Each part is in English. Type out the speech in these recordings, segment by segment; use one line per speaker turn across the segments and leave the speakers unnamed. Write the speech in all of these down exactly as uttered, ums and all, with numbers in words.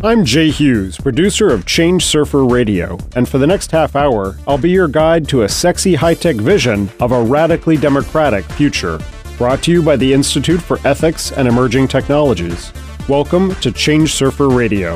I'm Jay Hughes, producer of Change Surfer Radio, and for the next half hour, I'll be your guide to a sexy high-tech vision of a radically democratic future. Brought to you by the Institute for Ethics and Emerging Technologies. Welcome to Change Surfer Radio.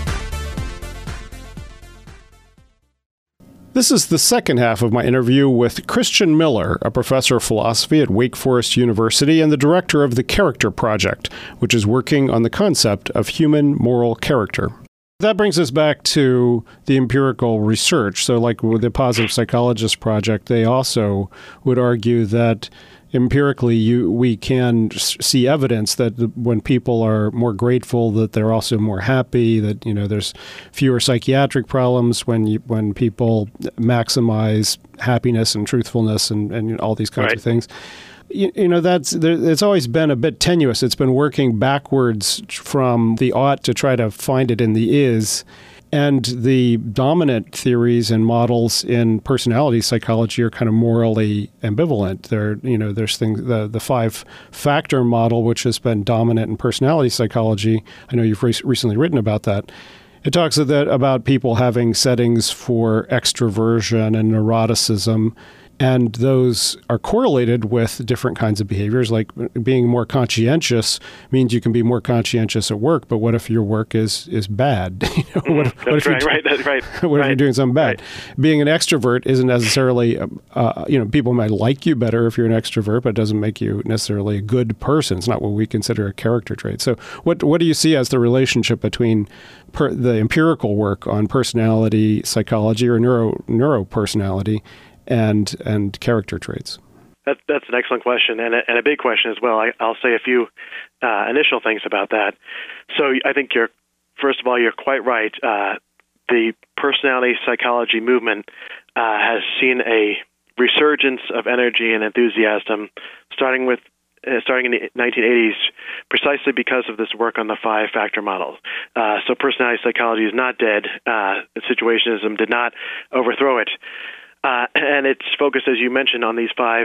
This is the second half of my interview with Christian Miller, a professor of philosophy at Wake Forest University and the director of the Character Project, which is working on the concept of human moral character. That brings us back to the empirical research. So like with the Positive Psychologist Project, they also would argue that empirically, you, we can see evidence that the, when people are more grateful, that they're also more happy. That you know, there's fewer psychiatric problems when you, when people maximize happiness and truthfulness and, and all these kinds
right.
of things. You, you know, that's there, it's always been a bit tenuous. It's been working backwards from the ought to try to find it in the is. And the dominant theories and models in personality psychology are kind of morally ambivalent. There, you know, there's things the the five factor model, which has been dominant in personality psychology. I know you've re- recently written about that. It talks that about people having settings for extroversion and neuroticism. And those are correlated with different kinds of behaviors, like being more conscientious means you can be more conscientious at work. But what if your work is is bad? you know, what if,
that's
what if
right,
you're,
right, that's right.
What
right.
if you're doing something bad? Right. Being an extrovert isn't necessarily, uh, you know, people might like you better if you're an extrovert, but it doesn't make you necessarily a good person. It's not what we consider a character trait. So what what do you see as the relationship between per, the empirical work on personality psychology or neuro neuropersonality and and character traits?
That, that's an excellent question, and a, and a big question as well. I, I'll say a few uh, initial things about that. So I think you're, first of all, you're quite right. Uh, the personality psychology movement uh, has seen a resurgence of energy and enthusiasm, starting with uh, starting in the nineteen eighties, precisely because of this work on the five-factor model. Uh, so personality psychology is not dead. Uh, situationism did not overthrow it. Uh, and it's focused, as you mentioned, on these five,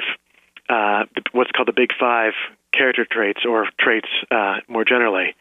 uh, what's called the big five character traits, or traits uh, more generally.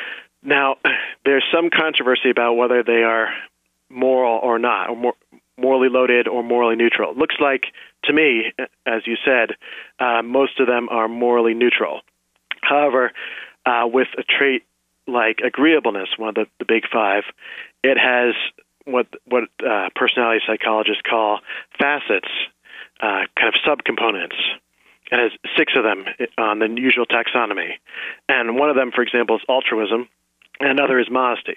Now, there's some controversy about whether they are moral or not, or more, morally loaded or morally neutral. It looks like, to me, as you said, uh, most of them are morally neutral. However, uh, with a trait like agreeableness, one of the, the big five, it has what what uh, personality psychologists call facets, uh, kind of subcomponents. It has six of them on the usual taxonomy. And one of them, for example, is altruism, and another is modesty.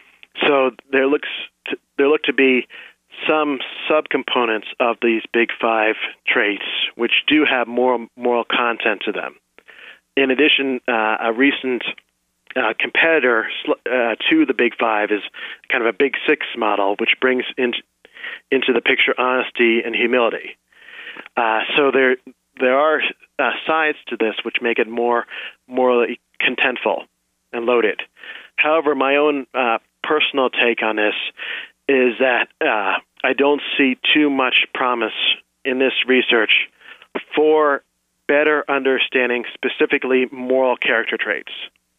So there looks to, there look to be some subcomponents of these big five traits which do have moral, moral content to them. In addition, uh, a recent Uh, competitor uh, to the Big Five is kind of a Big Six model, which brings in, into the picture honesty and humility. Uh, so there there are uh, sides to this which make it more morally contentful and loaded. However, my own uh, personal take on this is that uh, I don't see too much promise in this research for better understanding specifically moral character traits.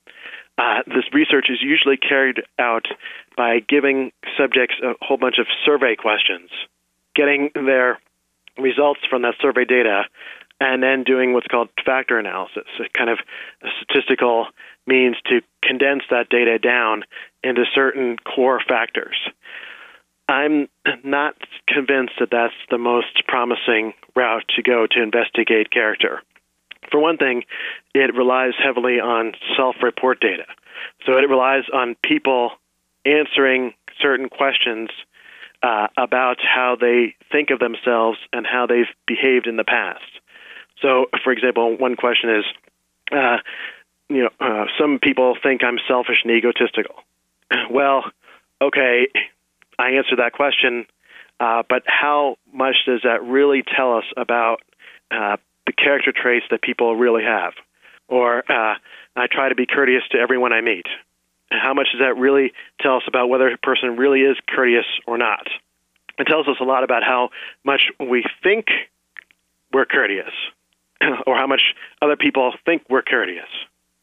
Uh, this research is usually carried out by giving subjects a whole bunch of survey questions, getting their results from that survey data, and then doing what's called factor analysis, a kind of a statistical means to condense that data down into certain core factors. I'm not convinced that that's the most promising route to go to investigate character. For one thing, it relies heavily on self-report data. So it relies on people answering certain questions uh, about how they think of themselves and how they've behaved in the past. So, for example, one question is, uh, you know, uh, some people think I'm selfish and egotistical. Well, okay, I answered that question, uh, but how much does that really tell us about uh, the character traits that people really have? Or uh, I try to be courteous to everyone I meet. How much does that really tell us about whether a person really is courteous or not? It tells us a lot about how much we think we're courteous, or how much other people think we're courteous.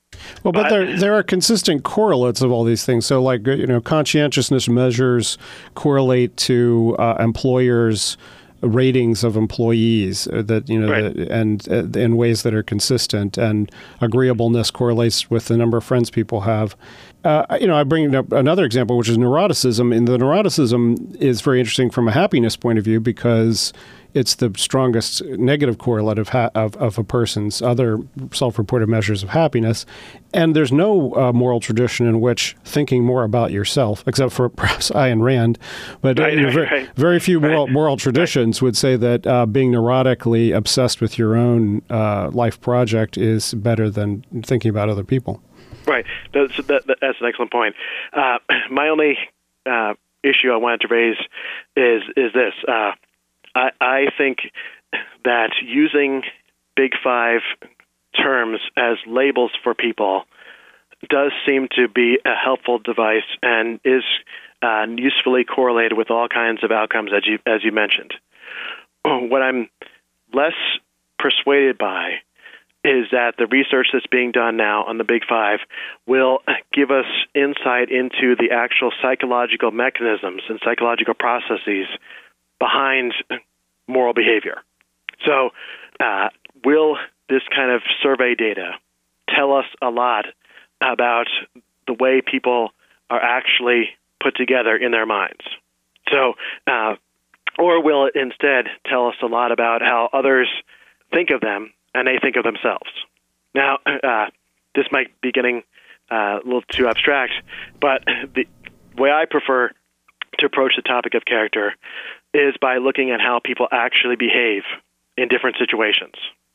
Well, but, but there there are consistent correlates of all these things. So, like, you know, conscientiousness measures correlate to uh, employers' ratings of employees that you know
right.
that, and uh, in ways that are consistent, and agreeableness correlates with the number of friends people have. Uh, you know, I bring up another example, which is neuroticism. And the neuroticism is very interesting from a happiness point of view because it's the strongest negative correlate of, ha- of, of a person's other self-reported measures of happiness. And there's no uh, moral tradition in which thinking more about yourself, except for perhaps Ayn Rand, but
right,
uh,
right,
very,
right.
very few moral,
right.
moral traditions would say that uh, being neurotically obsessed with your own uh, life project is better than thinking about other people.
Right. That's, that, that's an excellent point. Uh, my only uh, issue I wanted to raise is is this. Uh, I, I think that using Big Five terms as labels for people does seem to be a helpful device and is uh, usefully correlated with all kinds of outcomes, as you, as you mentioned. What I'm less persuaded by is that the research that's being done now on the Big Five will give us insight into the actual psychological mechanisms and psychological processes behind moral behavior. So uh, will this kind of survey data tell us a lot about the way people are actually put together in their minds? So, uh, or will it instead tell us a lot about how others think of them and they think of themselves? Now, uh, this might be getting uh, a little too abstract, but the way I prefer to approach the topic of character is by looking at how people actually behave in different situations.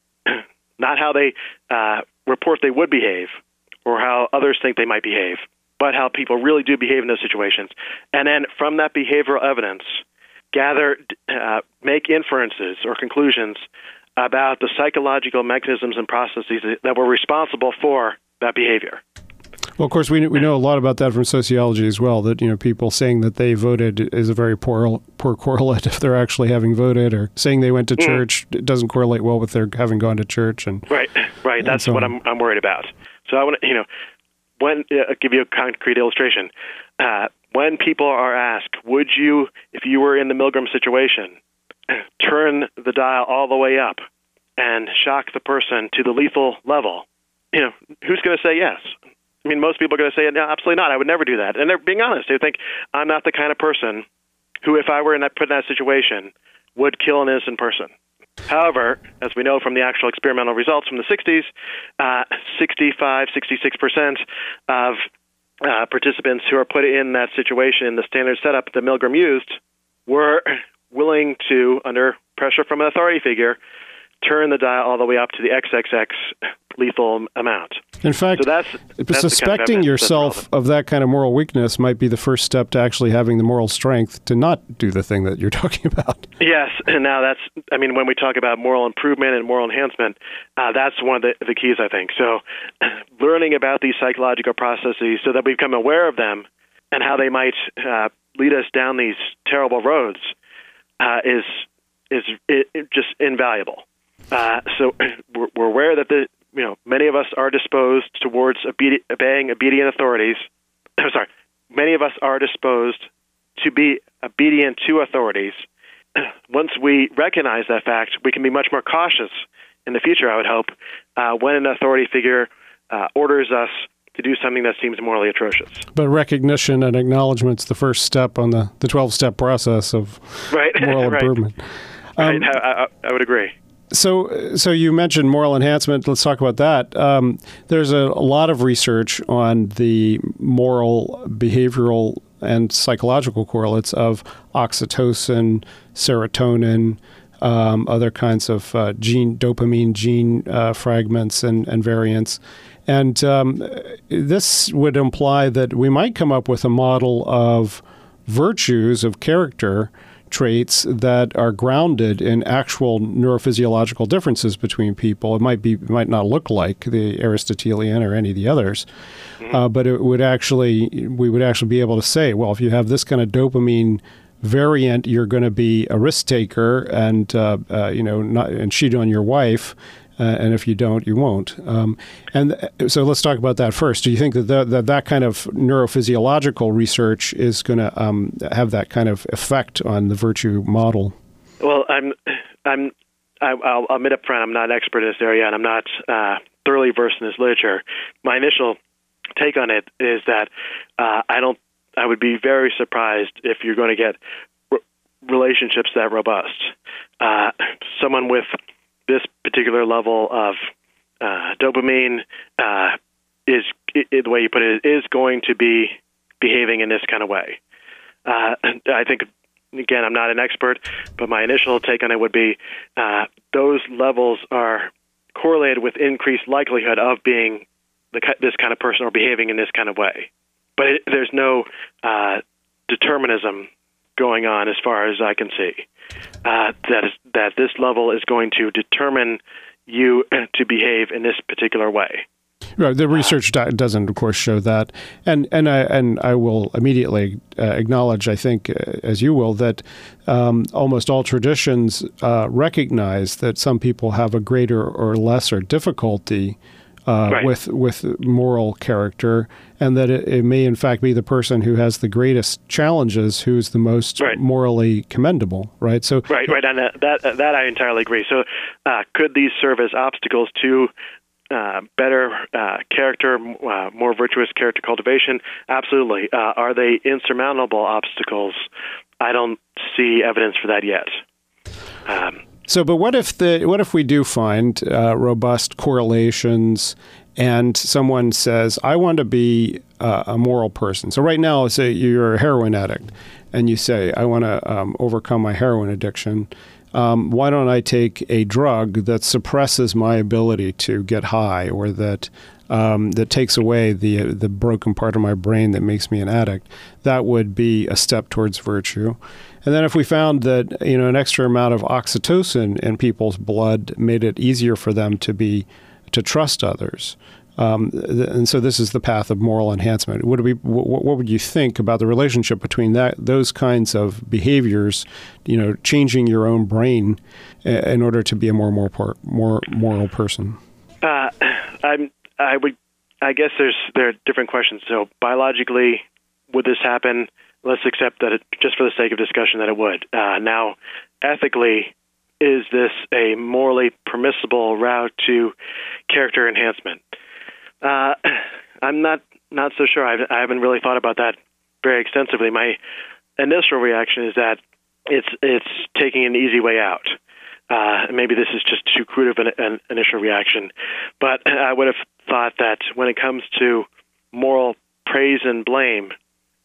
Not how they uh, report they would behave or how others think they might behave, but how people really do behave in those situations. And then from that behavioral evidence, gather, uh, make inferences or conclusions about the psychological mechanisms and processes that were responsible for that behavior.
Well, of course, we we know a lot about that from sociology as well, that, you know, people saying that they voted is a very poor poor correlate if they're actually having voted, or saying they went to mm. church it doesn't correlate well with their having gone to church. And
Right, right.
And
That's
so
what
on.
I'm I'm worried about. So I want to, you know, when uh, I'll give you a concrete illustration. Uh, when people are asked, would you, if you were in the Milgram situation, turn the dial all the way up and shock the person to the lethal level, you know, who's going to say yes? I mean, most people are going to say, no, absolutely not. I would never do that. And they're being honest. They think, I'm not the kind of person who, if I were in that, put in that situation, would kill an innocent person. However, as we know from the actual experimental results from the sixties, uh, sixty-five, sixty-six percent of uh, participants who are put in that situation in the standard setup that Milgram used were willing to, under pressure from an authority figure, turn the dial all the way up to the triple X lethal amount.
In fact,
so that's, that's
suspecting
kind of
yourself of that kind of moral weakness might be the first step to actually having the moral strength to not do the thing that you're talking about.
Yes, and now that's, I mean, when we talk about moral improvement and moral enhancement, uh, that's one of the, the keys, I think. So learning about these psychological processes so that we become aware of them and how they might uh, lead us down these terrible roads uh, is is it, it just invaluable. Uh, so we're, we're aware that the you know many of us are disposed towards obedi- obeying obedient authorities. I'm sorry, many of us are disposed to be obedient to authorities. Once we recognize that fact, we can be much more cautious in the future, I would hope, uh, when an authority figure uh, orders us to do something that seems morally atrocious.
But recognition and acknowledgement's the first step on the, the twelve-step process of
right.
moral
right.
improvement.
Um,
Um,
right. I, I, I would agree.
So, so you mentioned moral enhancement. Let's talk about that. Um, there's a, a lot of research on the moral, behavioral, and psychological correlates of oxytocin, serotonin, um, other kinds of uh, gene dopamine gene uh, fragments and, and variants. And um, this would imply that we might come up with a model of virtues of character traits that are grounded in actual neurophysiological differences between people. It might be, it might not look like the Aristotelian or any of the others, mm-hmm. uh, but it would actually, we would actually be able to say, well, if you have this kind of dopamine variant, you're going to be a risk taker and uh, uh, you know, not, and cheat on your wife. Uh, and if you don't, you won't. Um, and so let's talk about that first. Do you think that the, that, that kind of neurophysiological research is going to um, have that kind of effect on the virtue model?
Well, I'm, I'm, I'll admit up front, I'm not an expert in this area, and I'm not uh, thoroughly versed in this literature. My initial take on it is that uh, I don't. I would be very surprised if you're going to get r- relationships that robust. Uh, someone with this particular level of uh, dopamine uh, is, I- the way you put it, is going to be behaving in this kind of way. Uh, I think. Again, I'm not an expert, but my initial take on it would be uh, those levels are correlated with increased likelihood of being the, this kind of person or behaving in this kind of way. But it, there's no uh, determinism going on as far as I can see. Uh, that is, that this level is going to determine you to behave in this particular way.
Right. The research uh, doesn't, of course, show that, and and I and I will immediately uh, acknowledge, I think, uh, as you will, that um, almost all traditions uh, recognize that some people have a greater or lesser difficulty uh, right. with with moral character, and that it, it may in fact be the person who has the greatest challenges who's the most right. morally commendable. Right. So
right, right, and that that, that I entirely agree. So, uh, could these serve as obstacles to Uh, better uh, character, uh, more virtuous character cultivation? Absolutely. Uh, are they insurmountable obstacles? I don't see evidence for that yet. Um,
so, but what if the what if we do find uh, robust correlations, and someone says, "I want to be uh, a moral person"? So, right now, say you're a heroin addict, and you say, "I want to um, overcome my heroin addiction." Um, why don't I take a drug that suppresses my ability to get high, or that um, that takes away the the broken part of my brain that makes me an addict? That would be a step towards virtue. And then if we found that, you know, an extra amount of oxytocin in people's blood made it easier for them to be to trust others. Um, th- and so this is the path of moral enhancement. Would it be, w- what would you think about the relationship between that, those kinds of behaviors, you know, changing your own brain uh, in order to be a more more more moral person?
Uh, I'm, I would, I guess there's there are different questions. So biologically, would this happen? Let's accept that it, just for the sake of discussion, that it would. Uh, now, ethically, is this a morally permissible route to character enhancement? Uh, I'm not not so sure. I've, I haven't really thought about that very extensively. My initial reaction is that it's it's taking an easy way out. Uh, maybe this is just too crude of an, an initial reaction, but I would have thought that when it comes to moral praise and blame,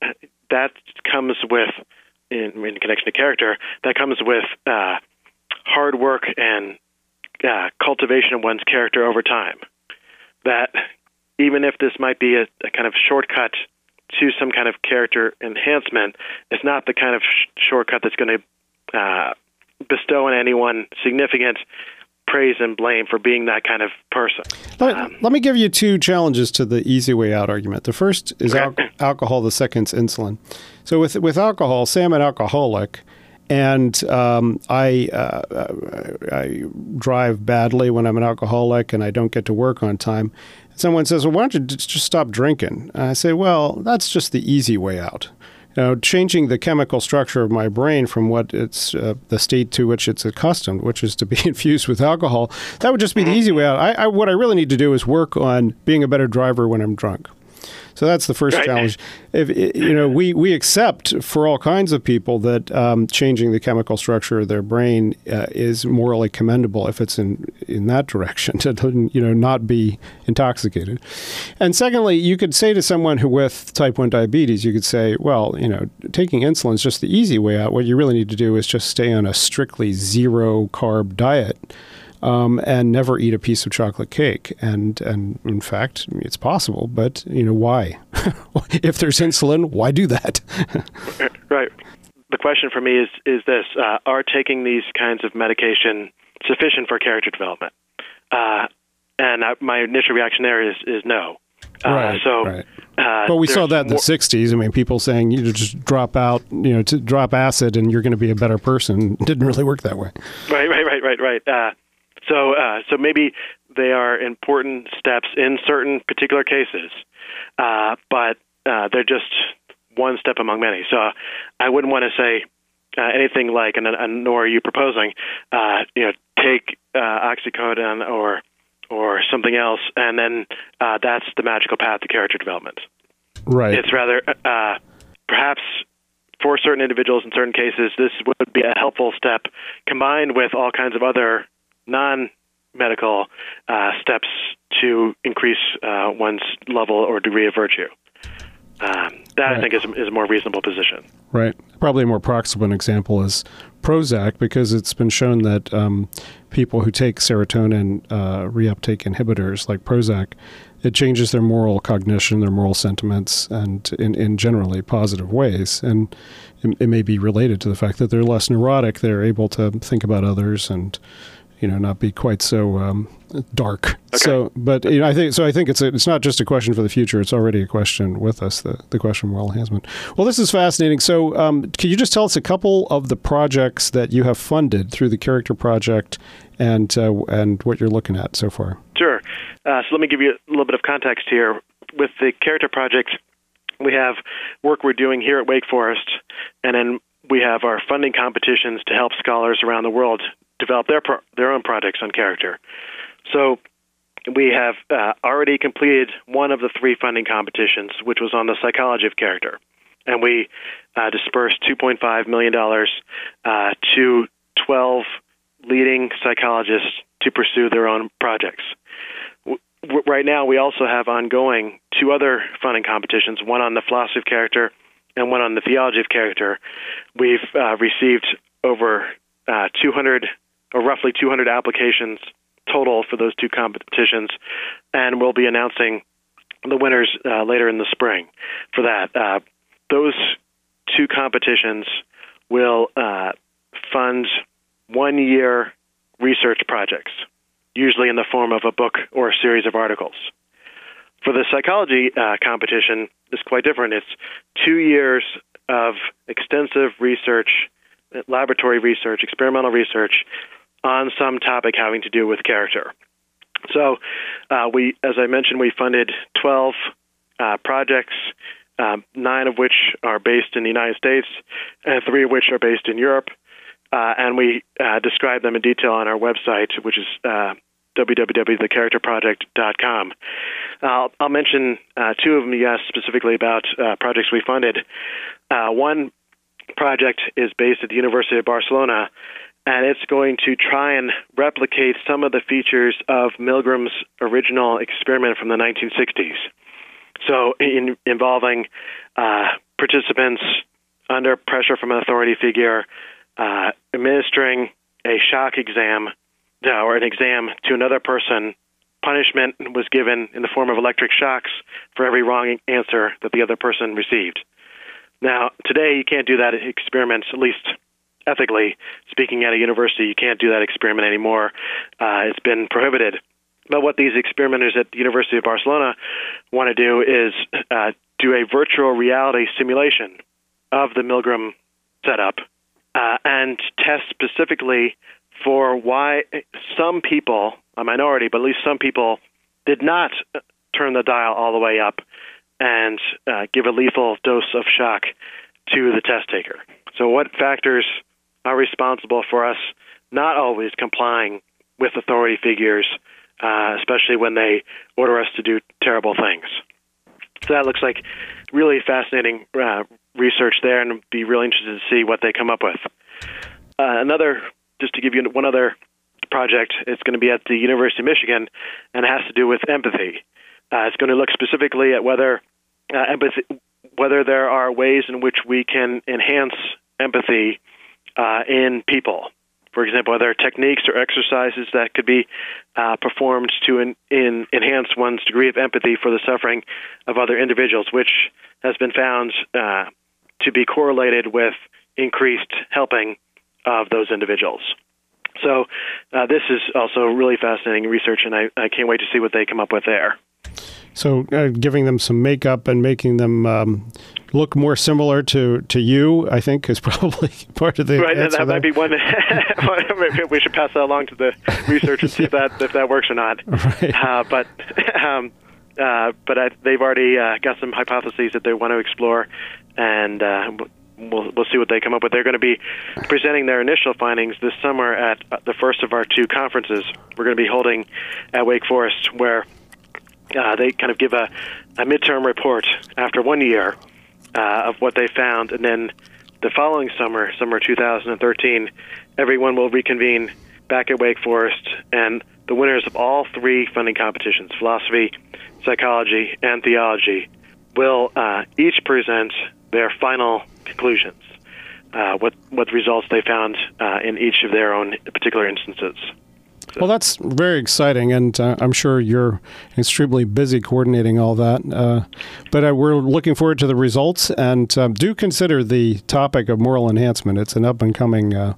that comes with, in, in connection to character, that comes with uh, hard work and uh, cultivation of one's character over time. That even if this might be a, a kind of shortcut to some kind of character enhancement, it's not the kind of sh- shortcut that's going to uh, bestow on anyone significant praise and blame for being that kind of person.
Let,
um,
let me give you two challenges to the easy way out argument. The first is al- alcohol, the second's insulin. So with with alcohol, say I'm an alcoholic, and um, I uh, I drive badly when I'm an alcoholic, and I don't get to work on time. Someone says, well, why don't you just stop drinking? And I say, well, that's just the easy way out. You know, changing the chemical structure of my brain from what it's uh, the state to which it's accustomed, which is to be infused with alcohol, that would just be the easy way out. I, I, what I really need to do is work on being a better driver when I'm drunk. So that's the first right. challenge. If you know, we, we accept for all kinds of people that um, changing the chemical structure of their brain uh, is morally commendable if it's in in that direction to you know not be intoxicated. And secondly, you could say to someone who with type one diabetes, you could say, well, you know, taking insulin is just the easy way out. What you really need to do is just stay on a strictly zero carb diet. Um, and never eat a piece of chocolate cake. And, and in fact, it's possible, but, you know, why? If there's insulin, why do that?
Right. The question for me is, is this, uh, are taking these kinds of medication sufficient for character development? Uh, and I, my initial reaction there is, is no. Uh,
right,
so,
right. Uh, but we saw that in the sixties. I mean, people saying you just drop out, you know, to drop acid and you're going to be a better person. It didn't really work that way.
Right, right, right, right, right. Uh, So, uh, so maybe they are important steps in certain particular cases, uh, but uh, they're just one step among many. So, uh, I wouldn't want to say uh, anything like, and, and nor are you proposing, uh, you know, take uh, oxycodone or or something else, and then uh, that's the magical path to character development.
Right.
It's rather, uh, perhaps for certain individuals in certain cases, this would be a helpful step combined with all kinds of other non-medical uh, steps to increase uh, one's level or degree of virtue. Um, that, right. I think, is, is a more reasonable position.
Right. Probably a more proximate example is Prozac, because it's been shown that um, people who take serotonin uh, reuptake inhibitors like Prozac, it changes their moral cognition, their moral sentiments, and in, in generally positive ways. And it, it may be related to the fact that they're less neurotic. They're able to think about others and, you know, not be quite so um, dark.
Okay.
So, but you know, I think so. I think it's a, it's not just a question for the future. It's already a question with us. The the question of moral enhancement. Well, this is fascinating. So, um, can you just tell us a couple of the projects that you have funded through the Character Project, and uh, and what you're looking at so far?
Sure. Uh, so let me give you a little bit of context here. With the Character Project, we have work we're doing here at Wake Forest, and then we have our funding competitions to help scholars around the world develop their pro- their own projects on character. So we have uh, already completed one of the three funding competitions, which was on the psychology of character. And we uh, dispersed two point five million dollars uh, to twelve leading psychologists to pursue their own projects. W- right now, we also have ongoing two other funding competitions, one on the philosophy of character and one on the theology of character. We've uh, received over uh, two hundred or roughly two hundred applications total for those two competitions, and we'll be announcing the winners uh, later in the spring for that. Uh, those two competitions will uh, fund one-year research projects, usually in the form of a book or a series of articles. For the psychology uh, competition, it's quite different. It's two years of extensive research, laboratory research, experimental research, on some topic having to do with character. So uh, we, as I mentioned, we funded twelve uh, projects, uh, nine of which are based in the United States, and three of which are based in Europe. Uh, and we uh, describe them in detail on our website, which is uh, w w w dot the character project dot com. Uh, I'll mention uh, two of them you asked specifically about uh, projects we funded. Uh, one project is based at the University of Barcelona, and it's going to try and replicate some of the features of Milgram's original experiment from the nineteen sixties. So in, involving uh, participants under pressure from an authority figure, uh, administering a shock exam uh, or an exam to another person. Punishment was given in the form of electric shocks for every wrong answer that the other person received. Now, today you can't do that experiment, at least ethically speaking, at a university. You can't do that experiment anymore. Uh, it's been prohibited. But what these experimenters at the University of Barcelona want to do is uh, do a virtual reality simulation of the Milgram setup uh, and test specifically for why some people, a minority, but at least some people, did not turn the dial all the way up and uh, give a lethal dose of shock to the test taker. So what factors are responsible for us not always complying with authority figures, uh, especially when they order us to do terrible things. So that looks like really fascinating uh, research there, and be really interested to see what they come up with. Uh, another, just to give you one other project, it's going to be at the University of Michigan, and it has to do with empathy. Uh, it's going to look specifically at whether uh, empathy, whether there are ways in which we can enhance empathy uh, in people. For example, are there techniques or exercises that could be uh, performed to in, in enhance one's degree of empathy for the suffering of other individuals, which has been found uh, to be correlated with increased helping of those individuals. So uh, this is also really fascinating research, and I, I can't wait to see what they come up with there.
So uh, giving them some makeup and making them um, look more similar to, to you, I think, is probably part of the
right.
answer.
That might be one. We should pass that along to the research and see if that if that works or not.
Right.
Uh, but um, uh, but I, they've already uh, got some hypotheses that they want to explore, and uh, we'll we'll see what they come up with. They're going to be presenting their initial findings this summer at the first of our two conferences we're going to be holding at Wake Forest, where uh, they kind of give a, a midterm report after one year uh, of what they found, and then the following summer, summer two thousand thirteen, everyone will reconvene back at Wake Forest, and the winners of all three funding competitions, philosophy, psychology, and theology, will uh, each present their final conclusions, uh, what what results they found uh, in each of their own particular instances. So.
Well, that's very exciting, and uh, I'm sure you're extremely busy coordinating all that. Uh, but uh, we're looking forward to the results, and um, do consider the topic of moral enhancement. It's an up-and-coming uh,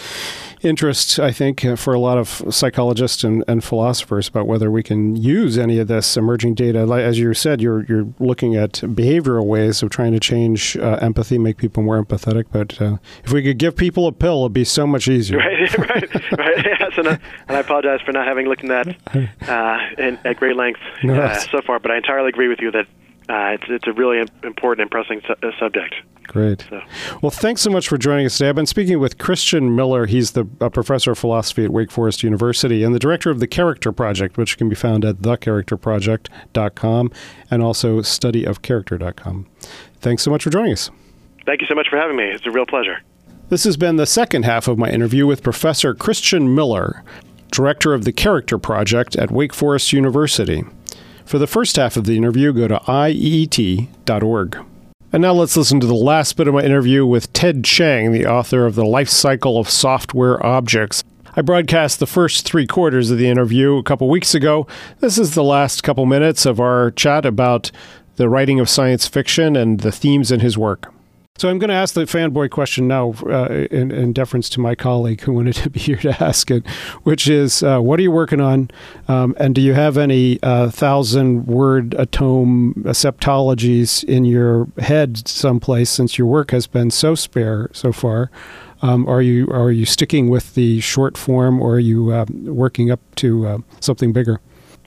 interest, I think, uh, for a lot of psychologists and, and philosophers about whether we can use any of this emerging data. Like, as you said, you're you're looking at behavioral ways of trying to change uh, empathy, make people more empathetic. But uh, if we could give people a pill, it'd be so much easier.
Right, right, right. Yes, and, uh, and I apologize for not having looked at that uh, in, at great length
no,
uh, so far, but I entirely agree with you that uh, it's, it's a really important and pressing su- subject.
Great. So. Well, thanks so much for joining us today. I've been speaking with Christian Miller. He's the uh, professor of philosophy at Wake Forest University and the director of the Character Project, which can be found at the character project dot com and also study of character dot com. Thanks so much for joining us.
Thank you so much for having me. It's a real pleasure.
This has been the second half of my interview with Professor Christian Miller, director of the Character Project at Wake Forest University. For the first half of the interview, go to I E E T dot org. And now let's listen to the last bit of my interview with Ted Chiang, the author of The Life Cycle of Software Objects. I broadcast the first three quarters of the interview a couple weeks ago. This is the last couple minutes of our chat about the writing of science fiction and the themes in his work. So I'm going to ask the fanboy question now uh, in, in deference to my colleague who wanted to be here to ask it, which is, uh, what are you working on? Um, and do you have any uh, thousand-word atome septologies in your head someplace, since your work has been so spare so far? Um, are you are you sticking with the short form, or are you uh, working up to uh, something bigger?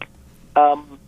Um,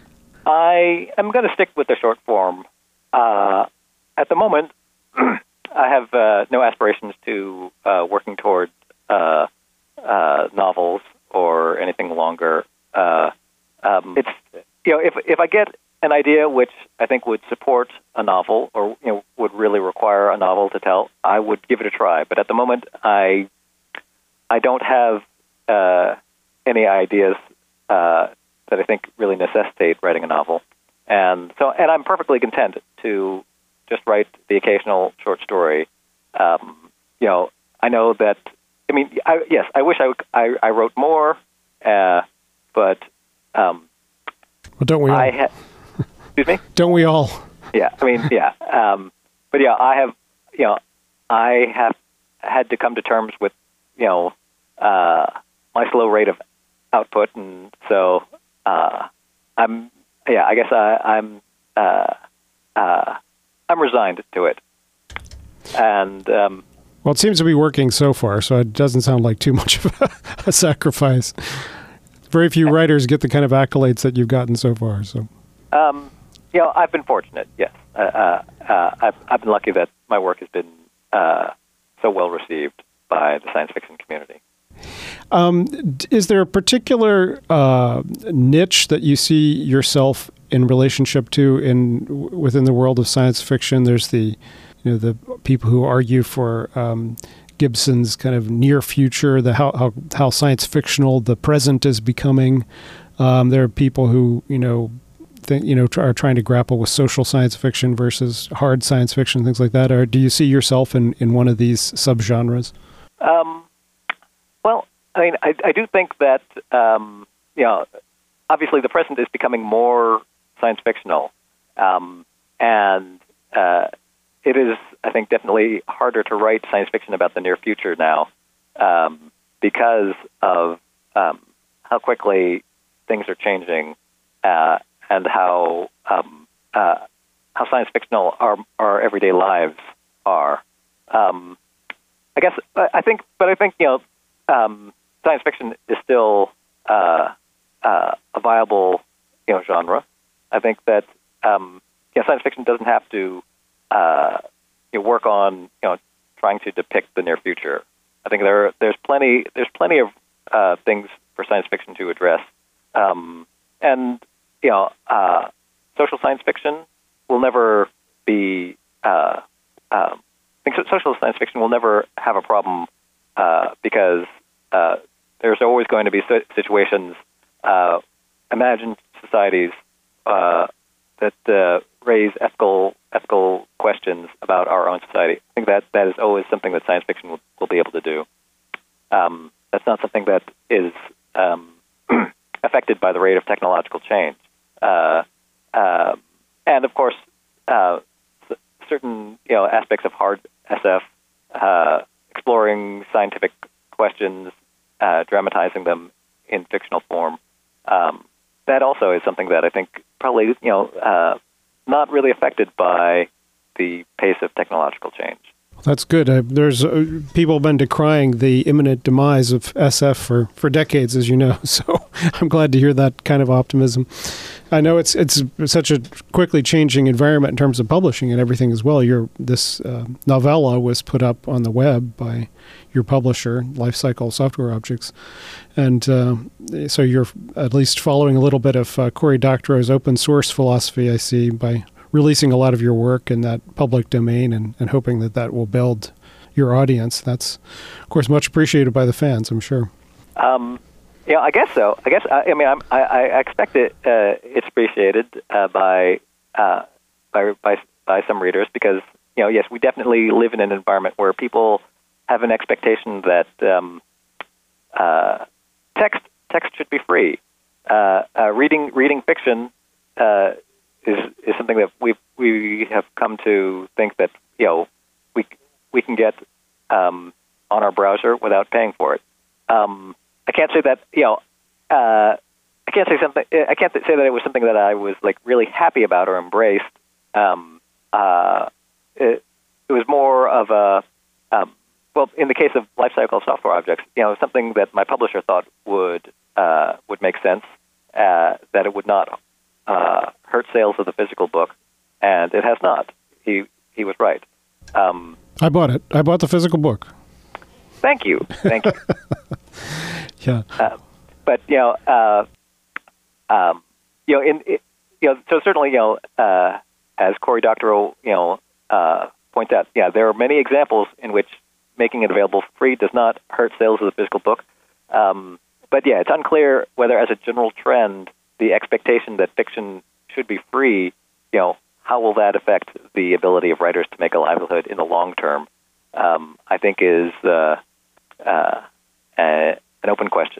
I am going to stick with the short form. Uh, at the moment, I have uh, no aspirations to uh, working toward uh, uh, novels or anything longer. Uh, um, it's you know if if I get an idea which I think would support a novel, or you know would really require a novel to tell, I would give it a try. But at the moment, I I don't have uh, any ideas uh, that I think really necessitate writing a novel, and so and I'm perfectly content to just write the occasional short story. Um, you know, I know that. I mean, I, yes, I wish I, I, I wrote more, uh, but um,
well, don't we all?
I ha- excuse me.
Don't we all?
Yeah, I mean, yeah, um, but yeah, I have. You know, I have had to come to terms with you know uh, my slow rate of output, and so uh, I'm. Yeah, I guess I, I'm. Uh, uh, I'm resigned to it, and um,
well, it seems to be working so far, so it doesn't sound like too much of a, a sacrifice. Very few writers get the kind of accolades that you've gotten so far. So,
um, you know, I've been fortunate. Yes, uh, uh, uh, I've, I've been lucky that my work has been uh, so well received by the science fiction community.
Um, is there a particular uh, niche that you see yourself in relationship to in within the world of science fiction? There's the, you know, the people who argue for um, Gibson's kind of near future, the how how, how science fictional the present is becoming. Um, there are people who you know think you know are trying to grapple with social science fiction versus hard science fiction, things like that. Or do you see yourself in, in one of these subgenres?
Um, well, I mean, I, I do think that um, you know, obviously the present is becoming more science fictional, um, and uh, it is, I think, definitely harder to write science fiction about the near future now um, because of um, how quickly things are changing, uh, and how um, uh, how science fictional our our everyday lives are. Um, I guess I think, but I think you know, um, science fiction is still uh, uh, a viable you know genre. I think that um, you know, science fiction doesn't have to uh, you know, work on you know trying to depict the near future. I think there there's plenty there's plenty of uh, things for science fiction to address, um, and you know, uh, social science fiction will never be. Uh, uh, I think social science fiction will never have a problem uh, because uh, there's always going to be situations, uh, imagined societies uh, that uh, raise ethical ethical questions about our own society. I think that that is always something that science fiction will, will be able to do. Um, that's not something that is um, affected by the rate of technological change. Uh, uh, and of course, uh, certain you know aspects of hard S F, uh, exploring scientific questions, uh, dramatizing them in fictional form. Um, that also is something that I think probably you know uh, not really affected by the pace of technological change.
That's good. Uh, there's uh, people have been decrying the imminent demise of S F for, for decades, as you know. So I'm glad to hear that kind of optimism. I know it's it's such a quickly changing environment in terms of publishing and everything as well. Your this uh, novella was put up on the web by your publisher, Lifecycle Software Objects, and uh, so you're at least following a little bit of uh, Cory Doctorow's open source philosophy, I see, by releasing a lot of your work in that public domain and, and hoping that that will build your audience. That's, of course, much appreciated by the fans, I'm sure.
Um, yeah, I guess so. I guess, I, I mean, I'm, I, I expect it, uh, it's appreciated uh, by, uh, by, by, by some readers because, you know, yes, we definitely live in an environment where people have an expectation that um, uh, text text should be free. Uh, uh, reading reading fiction uh, is is something that we we have come to think that you know we we can get um, on our browser without paying for it. Um, I can't say that you know uh, I can't say something. I can't say that it was something that I was like really happy about or embraced. Um, uh, it, it was more of a um, well, in the case of Lifecycle Software Objects, you know, something that my publisher thought would uh, would make sense, uh, that it would not uh, hurt sales of the physical book, and it has not. He he was right. Um,
I bought it. I bought the physical book.
Thank you. Thank you.
Yeah.
Uh, but you know, uh, um, you know, in it, you know, so certainly, you know, uh, as Cory Doctorow, you know, uh, points out, yeah, there are many examples in which making it available for free does not hurt sales of the physical book. Um, but yeah, it's unclear whether, as a general trend, the expectation that fiction should be free, you know, how will that affect the ability of writers to make a livelihood in the long term? Um, I think is uh, uh, a, an open question.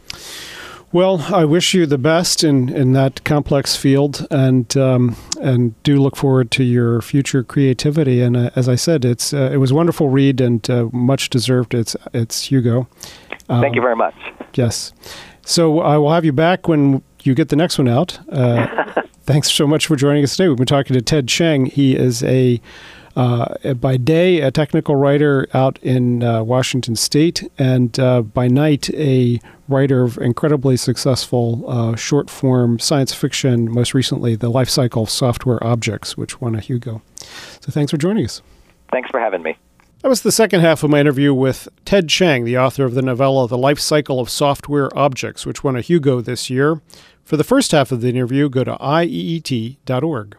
Well, I wish you the best in, in that complex field, and um, and do look forward to your future creativity. And uh, as I said, it's uh, it was a wonderful read and uh, much deserved. It's it's Hugo. Um,
Thank you very much.
Yes. So I will have you back when you get the next one out. Uh, thanks so much for joining us today. We've been talking to Ted Chiang. He is a Uh, by day, a technical writer out in uh, Washington State, and uh, by night, a writer of incredibly successful uh, short-form science fiction, most recently, the Lifecycle Software Objects, which won a Hugo. So thanks for joining us.
Thanks for having me.
That was the second half of my interview with Ted Chiang, the author of the novella The Life Cycle of Software Objects, which won a Hugo this year. For the first half of the interview, go to I E E T dot org.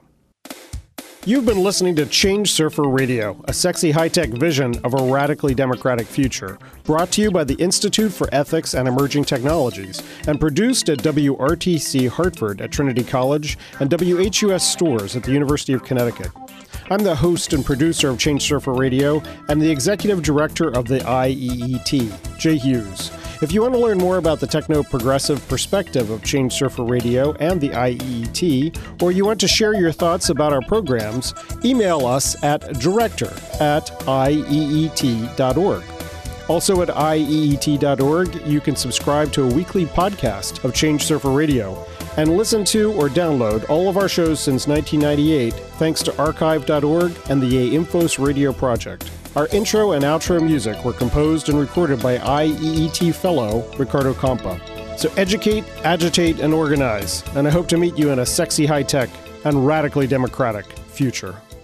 You've been listening to Change Surfer Radio, a sexy high-tech vision of a radically democratic future, brought to you by the Institute for Ethics and Emerging Technologies, and produced at W R T C Hartford at Trinity College and W H U S Stores at the University of Connecticut. I'm the host and producer of Change Surfer Radio and the executive director of the I E E T, Jay Hughes. If you want to learn more about the techno-progressive perspective of Change Surfer Radio and the I E E T, or you want to share your thoughts about our programs, email us at director at I E E T dot org. Also at I E E T dot org, you can subscribe to a weekly podcast of Change Surfer Radio, And listen to or download all of our shows since nineteen ninety-eight thanks to archive dot org and the A Infos Radio Project. Our intro and outro music were composed and recorded by I E E T fellow Ricardo Campa. So educate, agitate, and organize, and I hope to meet you in a sexy high-tech and radically democratic future.